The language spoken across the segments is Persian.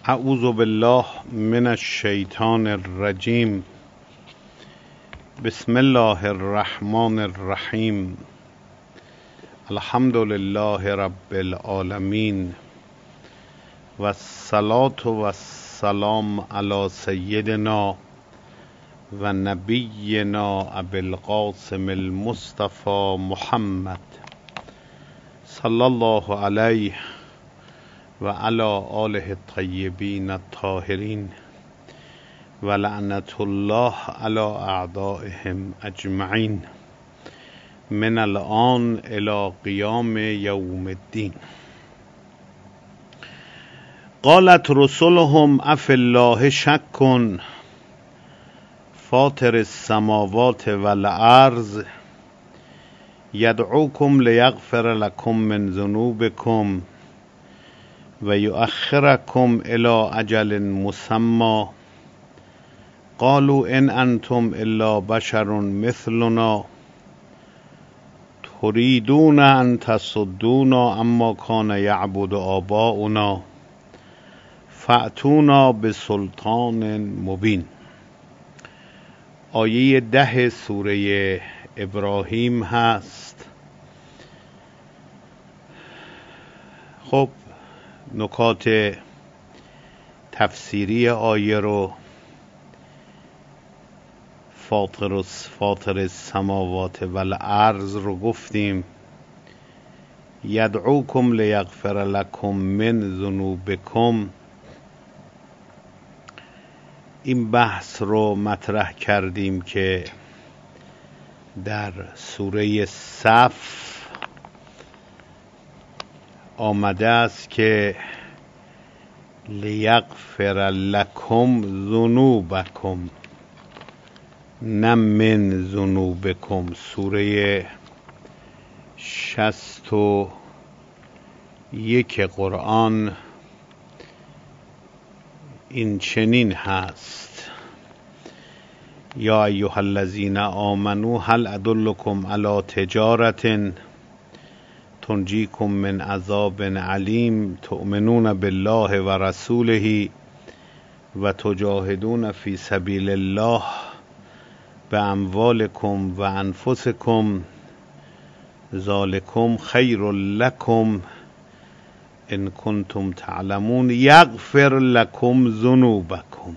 اعوذ بالله من الشیطان الرجیم. بسم الله الرحمن الرحیم. الحمد لله رب العالمین و الصلاة و السلام علی سیدنا و نبینا ابی القاسم المصطفى محمد صلی الله علیه و علی آله الطیبین الطاهرین و لعنت الله علی اعدائهم اجمعین من الآن الی قیام یوم الدین. قالت رسلهم افی الله شک فاطر السماوات والارض یدعوکم لیغفر لکم من ذنوبکم و یؤخرکم الی اجل مسمی. قالوا ان انتم الا بشر مثلنا تريدون ان تصدونا عما كان يعبد آباؤنا فأتونا بسلطان مبین. آیه 10 سوره ابراهیم هست. خب نکات تفسیری آیه رو فاطر السماوات والارض رو گفتیم. یدعوکم لیغفر لکم من ذنوبکم، این بحث رو مطرح کردیم که در سوره صف آمده است که لیغفر لکم ذنوبکم نه من ذنوبکم. سوره 61 قرآن این چنین هست: یا ایها الذین آمنوا هل ادلکم علی تجارة تنجیکم من عذاب علیم تؤمنون بالله و رسوله و تجاهدون فی سبیل الله باموالکم و انفسکم ذالکم خیر لکم ان کنتم تعلمون یغفر لکم ذنوبکم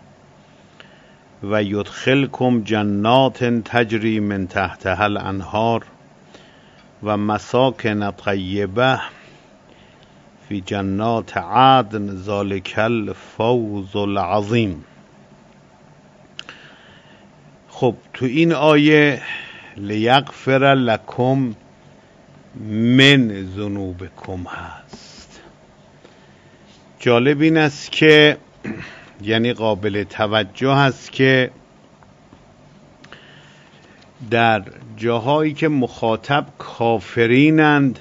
و یدخلکم جنات تجری من تحتها الانهار و مساکن طیبه فی جنات عدن ذالک الفوز العظیم. خب تو این آیه لیغفر لکم من ذنوبکم هست. جالب این است که یعنی قابل توجه است که در جاهایی که مخاطب کافرینند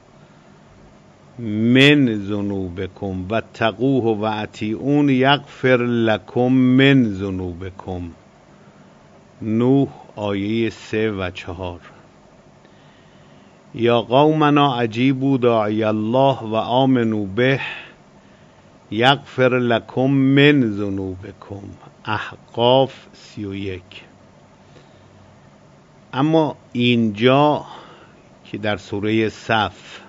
من ذنوبکم و تقوه و اطیعون یغفر لکم من ذنوبکم. نوح آیه 3 و 4. یا قومنا اجیبوا داعی الله و آمنوا به یغفر لکم من ذنوبکم. احقاف 31. اما اینجا که در سوره صف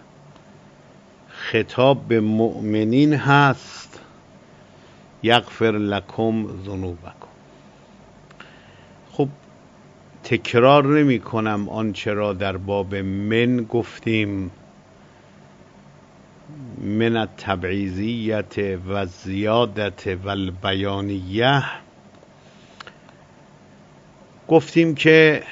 خطاب به مؤمنین هست یغفر لکم ذنوبکم. خب تکرار نمی کنم آنچه را در باب من گفتیم من التبعیضیت و زیادت و البیانیه. گفتیم که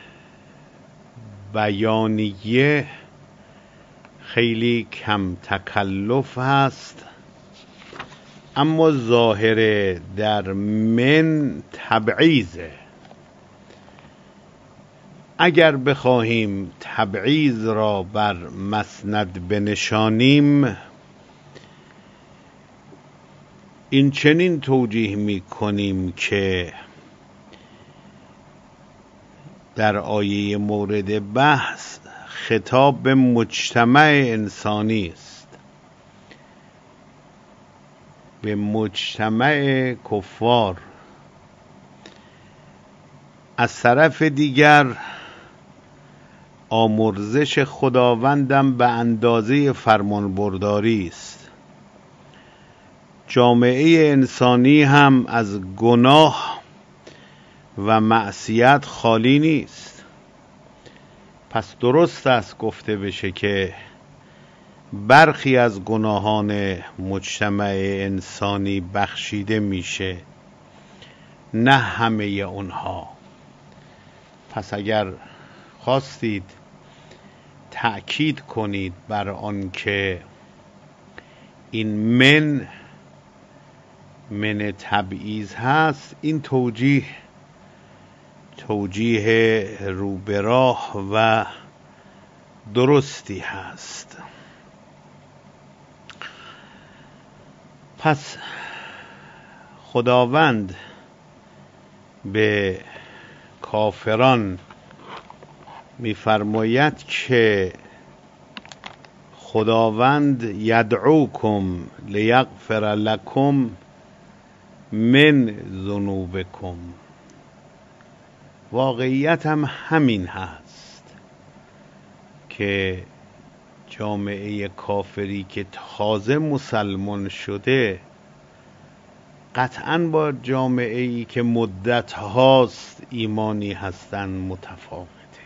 بیانیه خیلی کم تکلف هست، اما ظاهر در من تبعیضه. اگر بخواهیم تبعیض را بر مسند بنشانیم این چنین توجیه می کنیم که در آیه مورد بحث خطاب به مجتمع انسانی است به مجتمع کفار. از طرف دیگر آمرزش خداوندم به اندازه فرمانبرداری است. جامعه انسانی هم از گناه و معصیت خالی نیست. پس درست است گفته بشه که برخی از گناهان مجتمع انسانی بخشیده میشه، نه همه اونها. پس اگر خواستید تأکید کنید بر آن که این من تبعیض هست، این توجیه رو به راه و درستی هست. پس خداوند به کافران می‌فرماید که خداوند یدعوکم لیغفر لکم من ذنوبکم. واقعیت هم همین هست که جامعه کافری که تازه مسلمان شده قطعاً با جامعه‌ای که مدت هاست ایمانی هستن متفاوته.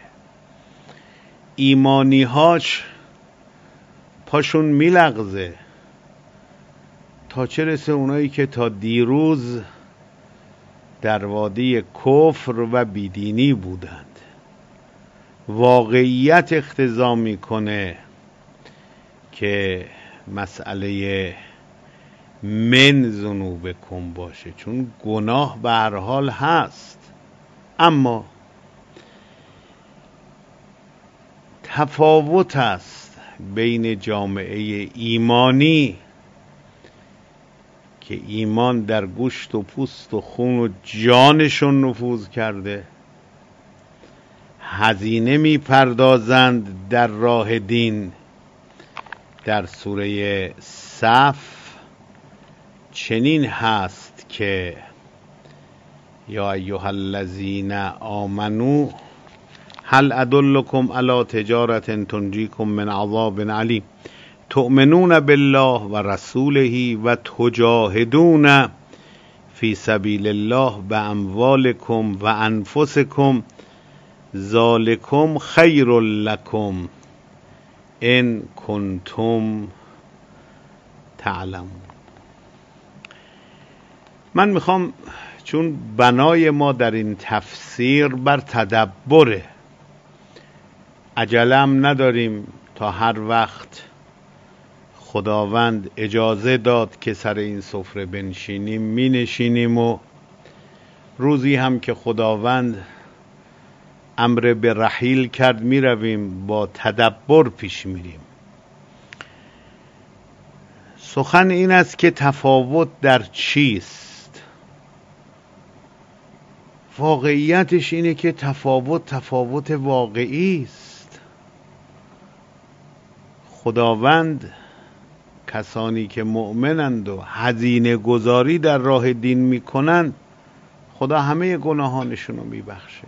ایمانی هاش پاشون میلغزه، تا چه رسه اونایی که تا دیروز در وادی کفر و بیدینی بودند. واقعیت اقتضا میکنه که مسئله من ذنوبکم باشه، چون گناه به هر حال هست. اما تفاوت است بین جامعه ایمانی که ایمان در گوشت و پوست و خون و جانشون نفوذ کرده، هزینه میپردازند در راه دین. در سوره صف چنین هست که یا ایها الذین آمنو هل ادلکم علی تجارة تنجیکم من عذاب علیم تؤمنون بالله و رسوله و تجاهدون فی سبیل الله باموالکم و انفسکم ذالکم خیر لکم ان کنتم تعلمون. من میخوام، چون بنای ما در این تفسیر بر تدبره، عجلم نداریم، تا هر وقت خداوند اجازه داد که سر این سفره بنشینیم می نشینیم و روزی هم که خداوند امر به رحیل کرد می رویم، با تدبر پیش میریم. سخن این است که تفاوت در چیست؟ واقعیتش اینه که تفاوت واقعی است. خداوند کسانی که مؤمنند و هزینه گذاری در راه دین میکنند، خدا همه گناهانشون رو میبخشه.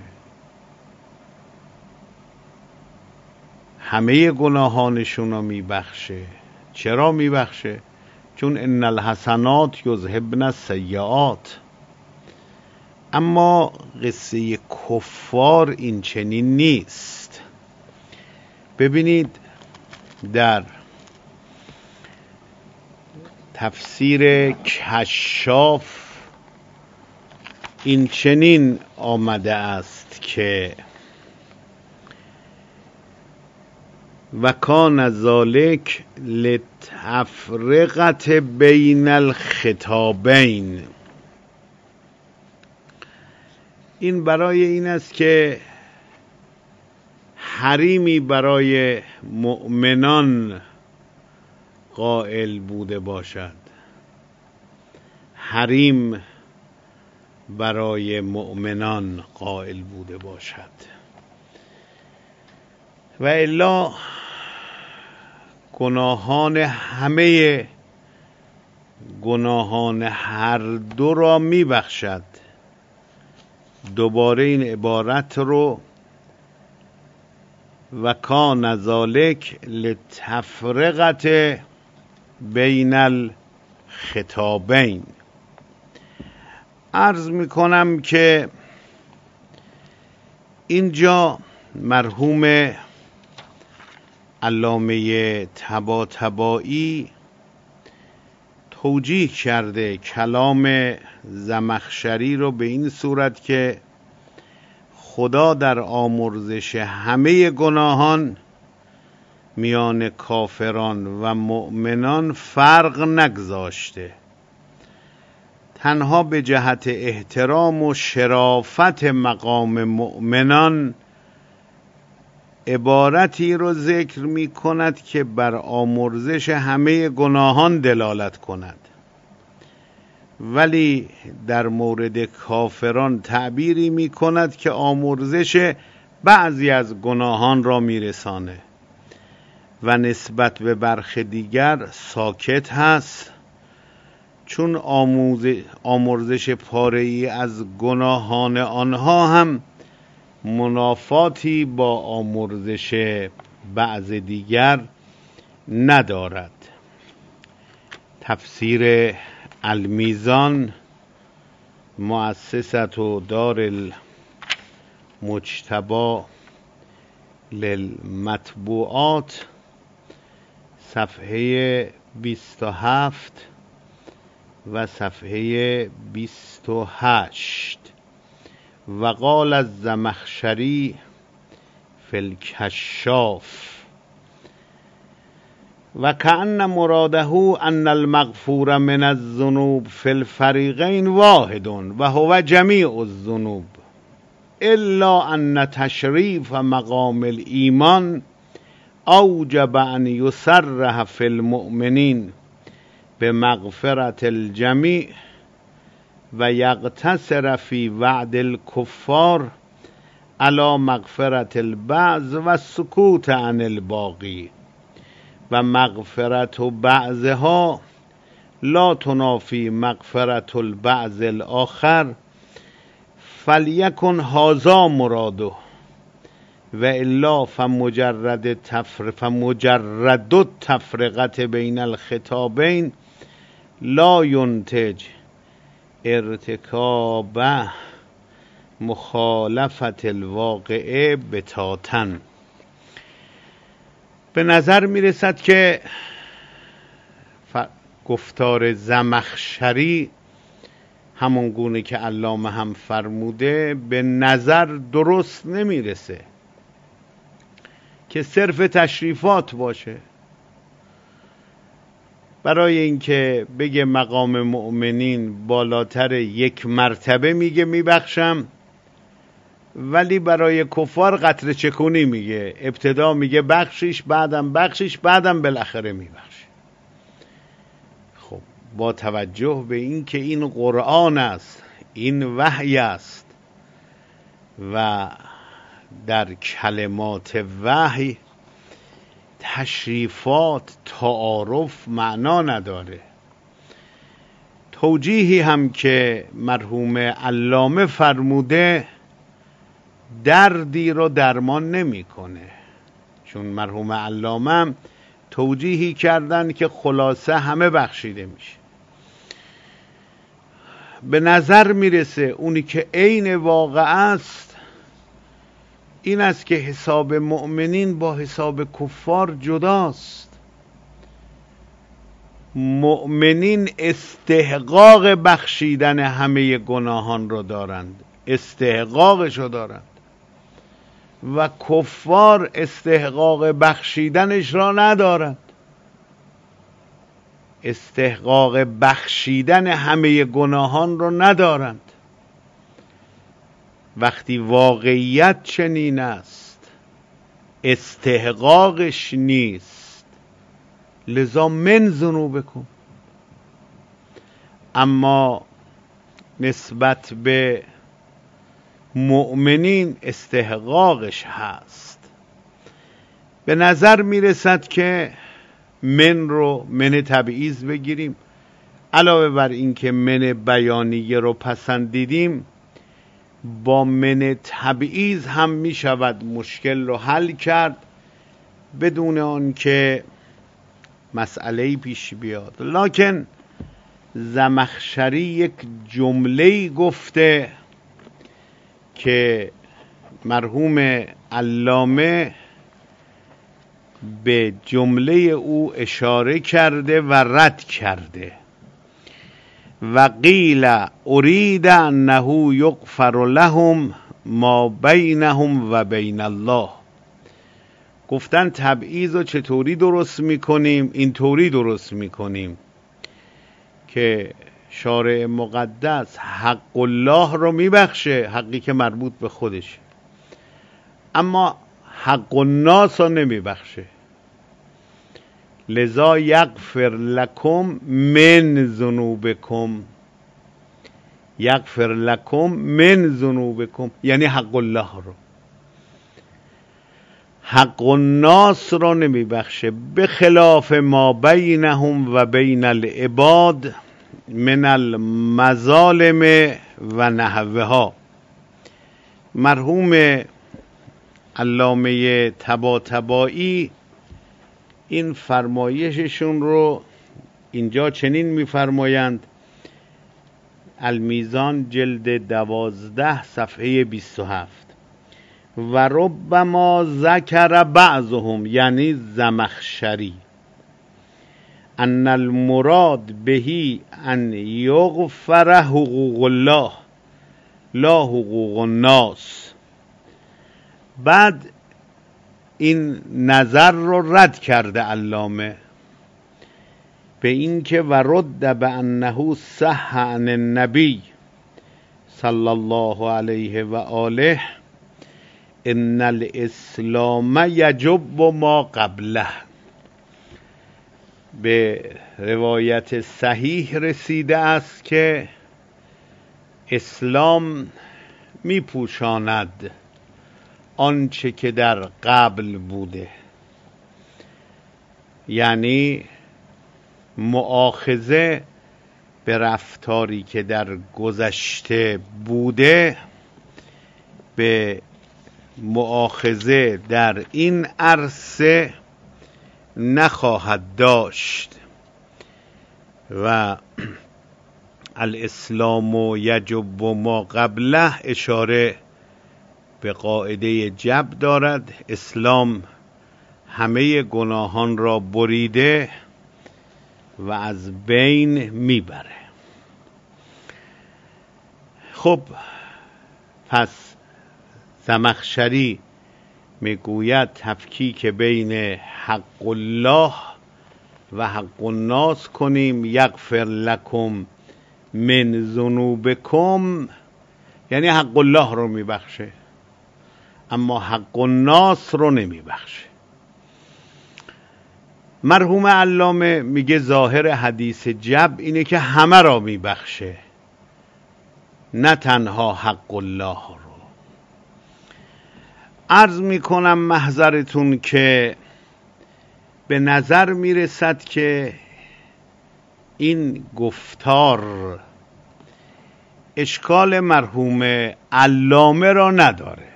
همه گناهانشون رو میبخشه. چرا میبخشه؟ چون ان الحسنات یذهبن السیئات. اما قصه کفار این چنین نیست. ببینید در تفسیر کشاف این چنین آمده است که و کان ذالک لتفرقة بین الخطابین. این برای این است که حریمی برای مؤمنان قائل بوده باشد. حریم برای مؤمنان قائل بوده باشد. و الا گناهان همه گناهان هر دو را میبخشد. دوباره این عبارت رو و کان ذالک لتفرقت بین الخطابین. عرض میکنم که اینجا مرحوم علامه طباطبایی توجیه کرده کلام زمخشری رو به این صورت که خدا در آمرزش همه گناهان میان کافران و مؤمنان فرق نگذاشته، تنها به جهت احترام و شرافت مقام مؤمنان عبارتی رو ذکر می کند که بر آمرزش همه گناهان دلالت کند، ولی در مورد کافران تعبیری می کند که آمرزش بعضی از گناهان را می رسانه و نسبت به برخی دیگر ساکت هست، چون آمرزش پاره‌ای از گناهان آنها هم منافاتی با آمرزش بعض دیگر ندارد. تفسیر المیزان مؤسسة دار المجتبی للمطبوعات صفحه 27 و صفحه 28. و قال الزمخشری فی الکشاف و کأن مراده ان المغفور من الذنوب فی الفریقین واحد و هو جمیع الذنوب الا ان تشریف مقام الایمان اوجب ان یصرح فی المؤمنین بمغفرة الجمیع و یقتصر فی وعد الکفار علی مغفرة البعض و سکوت عن الباقی و مغفرت بعضها لا تنافی مغفرت البعض الاخر فلیکن هذا مراده و الا فمجرد التفرقة بین الخطابین لا ینتج ارتکاب مخالفت الواقعه بتاتا. به نظر می رسد که گفتار زمخشری همون گونه که علامه هم فرموده به نظر درست نمی رسه که صرف تشریفات باشه. برای اینکه بگه مقام مؤمنین بالاتر یک مرتبه میگه میبخشم، ولی برای کفار قطره چکونی میگه، ابتدا میگه بخشش، بعدم بخشش، بعدم بالاخره میبخشه. خب با توجه به اینکه این قرآن است، این وحی است و در کلمات وحی تشریفات تعارف معنا نداره. توجیهی هم که مرحوم علامه فرموده دردی رو درمان نمیکنه، چون مرحوم علامه توجیهی کردن که خلاصه همه بخشیده میشه. به نظر میرسه اونی که عین واقع است این است که حساب مؤمنین با حساب کفار جداست. مؤمنین استحقاق بخشیدن همه گناهان را دارند، استحقاقش را دارند، و کفار استحقاق بخشیدنش را ندارند، استحقاق بخشیدن همه گناهان را ندارند. وقتی واقعیت چنین است استحقاقش نیست، لذا من ذنوبکم. اما نسبت به مؤمنین استحقاقش هست. به نظر میرسد که من رو من تبعیض بگیریم، علاوه بر این که من بیانیه رو پسندیدیم، با من تبعیض هم می شود مشکل رو حل کرد بدون آن که مسئله‌ای پیش بیاد. لکن زمخشری یک جمله‌ای گفته که مرحوم علامه به جمله او اشاره کرده و رد کرده. و قیل ارید انه یغفر لهم ما بینهم و بین الله. گفتن تبعیض رو چطوری درست میکنیم؟ اینطوری درست میکنیم که شارع مقدس حق الله رو میبخشه، حقی که مربوط به خودشه، اما حق الناس رو نمیبخشه. لذا یغفر لکم من ذنوبکم، یغفر لکم من ذنوبکم یعنی حق الله رو، حق الناس رو نمیبخشه. به خلاف ما بینهم و بین العباد من المظالم و نحوها. مرحوم علامه طباطبایی این فرمایششون رو اینجا چنین میفرمایند: المیزان جلد 12 صفحه 27: و ربما ذکر بعضهم، یعنی زمخشری، ان المراد بهی ان یغفر حقوق الله لا حقوق الناس. بعد این نظر رو رد کرده علامه به این که و رد به انه صح عن النبی صلی الله علیه و آله ان الاسلام یجب ما قبله. به روایت صحیح رسیده است که اسلام میپوشاند آنچه که در قبل بوده، یعنی مؤاخذه به رفتاری که در گذشته بوده به مؤاخذه در این عرصه نخواهد داشت. و الاسلام یجب ما قبله اشاره به قاعده جب دارد. اسلام همه گناهان را بریده و از بین میبره. خب پس زمخشری میگوید تفکیک بین حق الله و حق الناس کنیم. یغفر لکم من ذنوبکم یعنی حق الله رو میبخشه اما حق الناس رو نمیبخشه. مرحوم علامه میگه ظاهر حدیث جب اینه که همه را میبخشه، نه تنها حق الله رو. عرض میکنم محضرتون که به نظر میرسد که این گفتار اشکال مرحوم علامه را نداره.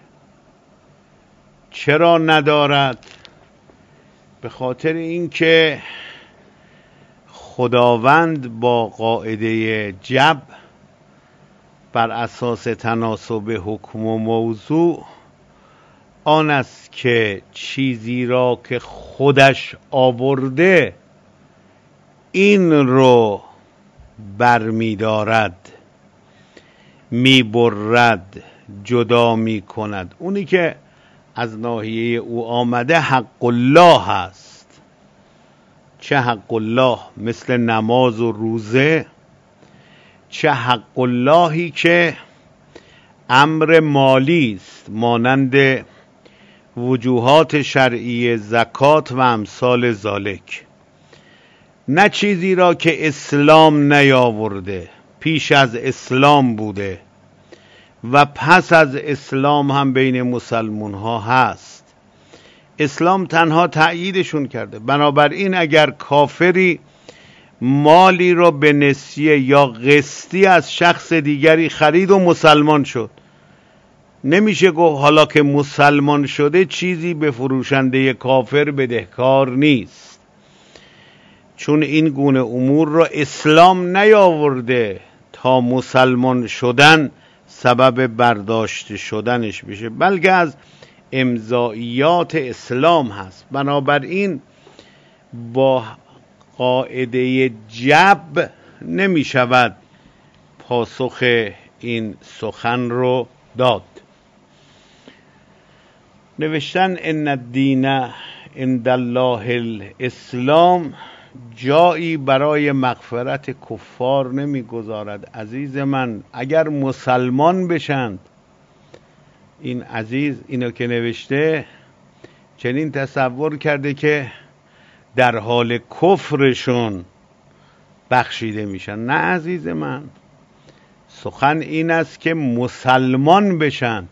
چرا ندارد؟ به خاطر اینکه خداوند با قاعده جب بر اساس تناسب حکم و موضوع آن است که چیزی را که خودش آورده این رو برمی‌دارد، میبرد، جدا میکند. اونی که از ناحیه او آمده حق الله است. چه حق الله مثل نماز و روزه، چه حق اللهی که امر مالی است مانند وجوهات شرعی زکات و امثال ذالک. نه چیزی را که اسلام نیاورده، پیش از اسلام بوده و پس از اسلام هم بین مسلمان ها هست. اسلام تنها تأییدشون کرده. بنابراین اگر کافری مالی رو به نسیه یا قسطی از شخص دیگری خرید و مسلمان شد، نمیشه گفت حالا که مسلمان شده چیزی به فروشنده کافر بدهکار نیست، چون این گونه امور را اسلام نیاورده تا مسلمان شدن سبب برداشت شدنش بشه، بلکه از امضائیات اسلام هست. بنابراین با قاعده جب نمی شود پاسخ این سخن رو داد. نوشتن ان الدین عند الله الاسلام جایی برای مغفرت کفار نمیگذارد. عزیز من، اگر مسلمان بشند، این عزیز اینو که نوشته چنین تصور کرده که در حال کفرشون بخشیده میشن. نه عزیز من، سخن این است که مسلمان بشن.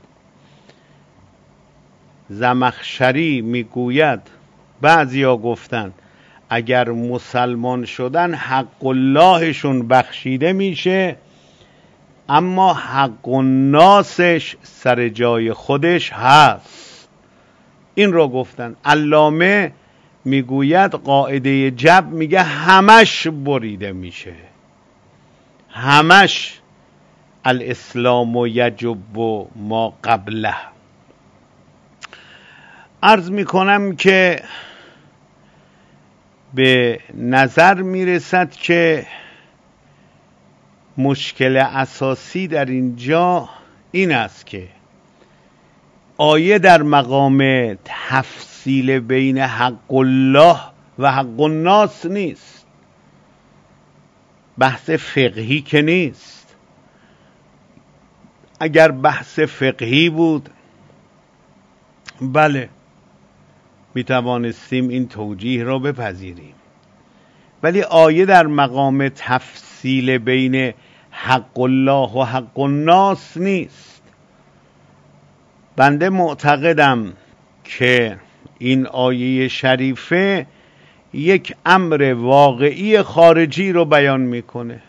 زمخشری میگوید، بعضیا گفتن اگر مسلمان شدن حق اللهشون بخشیده میشه، اما حق الناسش سر جای خودش هست. این رو گفتن. علامه میگوید قاعده جب میگه همش بریده میشه، همش الاسلام و یجب و ما قبله. عرض میکنم که به نظر میرسد که مشکل اساسی در اینجا این است که آیه در مقام تفصیل بین حق الله و حق الناس نیست، بحث فقهی که نیست. اگر بحث فقهی بود بله می توانستیم این توجیه را بپذیریم، ولی آیه در مقام تفصیل بین حق الله و حق الناس نیست. بنده معتقدم که این آیه شریفه یک امر واقعی خارجی رو بیان میکنه.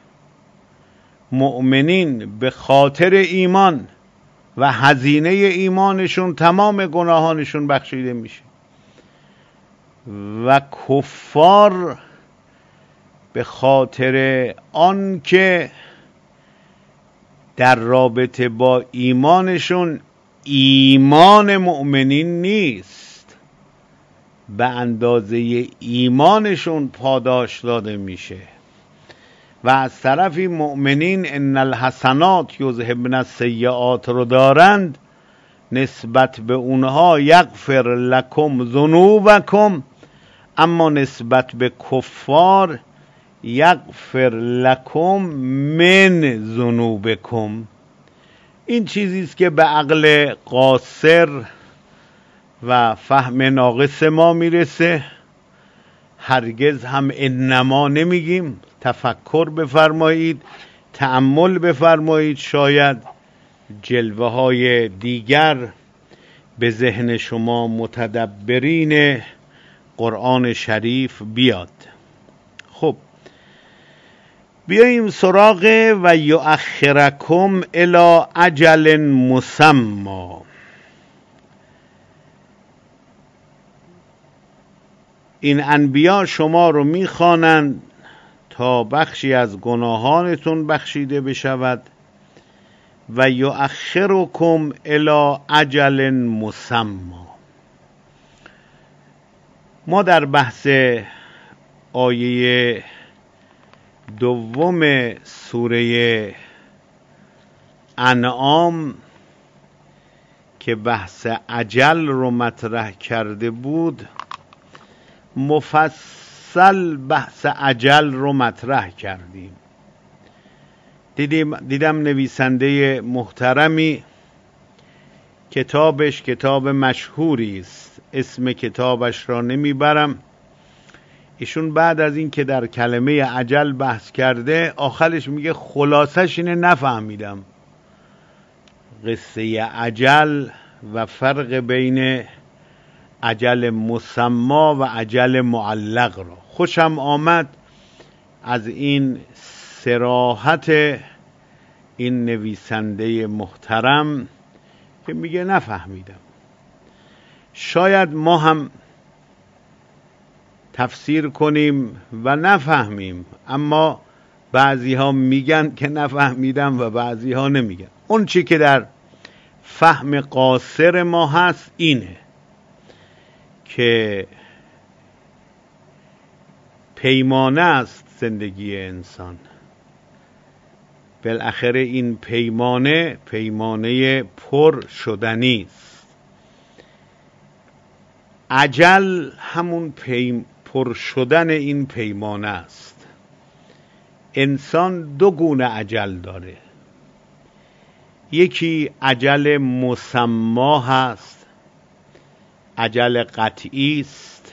مؤمنین به خاطر ایمان و هزینه ایمانشون تمام گناهانشون بخشیده میشه و کفار به خاطر آن که در رابطه با ایمانشون ایمان مؤمنین نیست، به اندازه ایمانشون پاداش داده میشه. و از طرفی مؤمنین ان الحسنات یذهبن السیئات رو دارند، نسبت به اونها یغفر لکم ذنوبکم، اما نسبت به کفار یغفر لکم من ذنوبکم. این چیزی است که به عقل قاصر و فهم ناقص ما میرسه. هرگز هم انما نمیگیم. تفکر بفرمایید، تأمل بفرمایید، شاید جلوه های دیگر به ذهن شما متدبرین قرآن شریف بیاد. خب بیاییم سراغ و یؤخرکم الی اجل مسمی. این انبیا شما رو میخوانند تا بخشی از گناهانتون بخشیده بشود. و یؤخرکم الی اجل مسمی. ما در بحث آیه دوم سوره انعام که بحث اجل رو مطرح کرده بود، مفصل بحث اجل رو مطرح کردیم. دیدم نویسنده محترمی کتابش کتاب مشهوری است، اسم کتابش را نمیبرم. ایشون بعد از این که در کلمه اجل بحث کرده، آخرش میگه خلاصش اینه نفهمیدم قصه اجل و فرق بین اجل مسما و اجل معلق را. خوشم آمد از این صراحت این نویسنده محترم که میگه نفهمیدم. شاید ما هم تفسیر کنیم و نفهمیم، اما بعضی ها میگن که نفهمیدم و بعضی ها نمیگن. اون چی که در فهم قاصر ما هست اینه که پیمانه است زندگی انسان. بالاخره این پیمانه پر شدنی است. اجل همون پر شدن این پیمانه است. انسان دو گونه اجل داره. یکی اجل مسما هست، اجل قطعی است.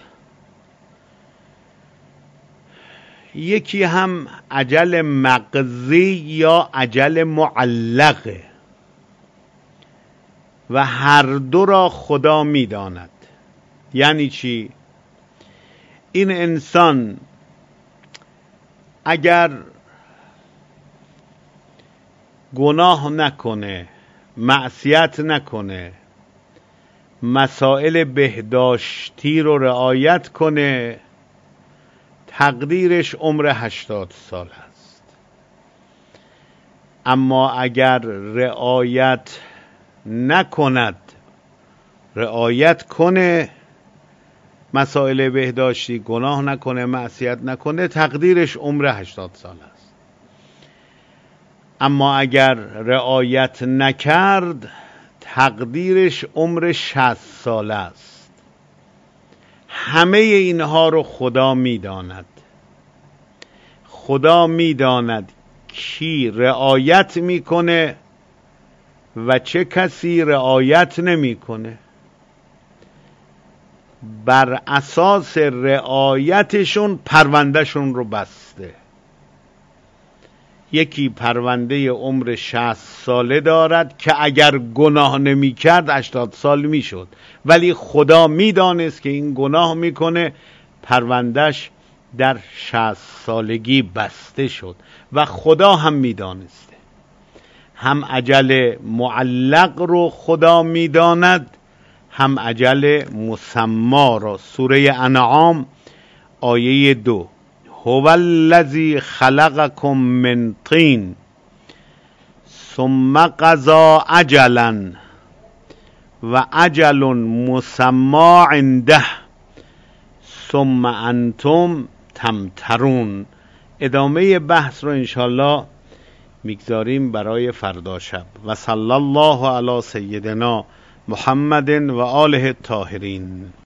یکی هم اجل مغزی یا اجل معلقه و هر دو را خدا می‌داند. یعنی چی؟ این انسان اگر گناه نکنه، معصیت نکنه، مسائل بهداشتی رو رعایت کنه، تقدیرش عمر 80 سال است. اما اگر رعایت نکند، رعایت کنه، مسائل بهداشتی، گناه نکنه، معصیت نکنه، تقدیرش عمر 80 سال است. اما اگر رعایت نکرد، تقدیرش عمر 60 سال است. همه اینها رو خدا میداند. خدا میداند کی رعایت میکنه و چه کسی رعایت نمیکنه. بر اساس رعایتشون پروندهشون رو بسته. یکی پرونده عمر 60 ساله دارد که اگر گناه نمی کرد 80 سال می شد، ولی خدا می دانست که این گناه می کنه، پروندهش در 60 سالگی بسته شد و خدا هم می دانسته. هم اجل معلق رو خدا می داند، هم اجل مسما را. سوره انعام آیه 2: هو الذی خلقکم من طین ثم قضا اجلا و اجل مسما عنده ثم انتم تمترون. ادامه بحث رو انشالله میگذاریم برای فردا شب. و صلی الله علی سیدنا محمد و آله الطاهرین.